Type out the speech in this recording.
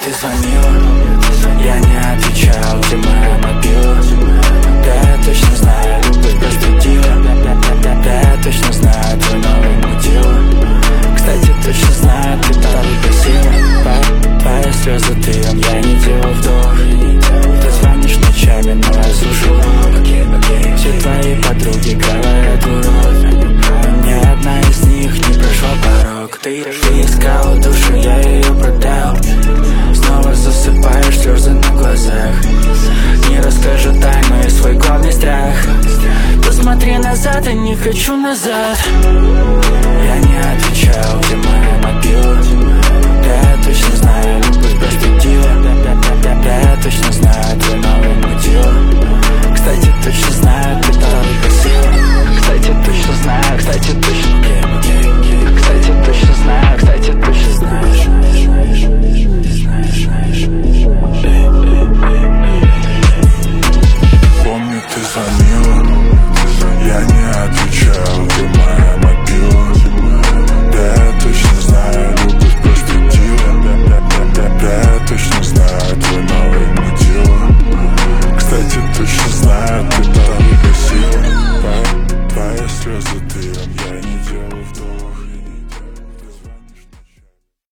ты звонила, я не отвечал, где моя мобила. Да, я точно знаю, любовь простудила. Да, я точно знаю, твой новый мутила. Кстати, точно знаю, ты так красива. Твои слезы дым, я не делал вдох. Ты звонишь ночами, но я слушаю рок. Все твои подруги говорят урод, но ни одна из них не прошла порог. Ты искала душу, я ее продал. Снова засыпаешь, слезы на глазах. Не расскажу тайну и свой главный страх. Посмотри назад, я не хочу назад. Я не отвечал, где моя мобила. Да, я точно знаю, любовь простудила. Да, я точно знаю, твой новый мутила. Кстати, точно знаю, ты так красива. Кстати, точно знаю, кстати, точно. Кстати, точно знаю, кстати, точно знаешь. Помню, ты звонила, я не отвечал, ты моя мобила. Да, я точно знаю, любовь простудила. Да, я точно знаю, твой новый мутила. Кстати, точно знаю, ты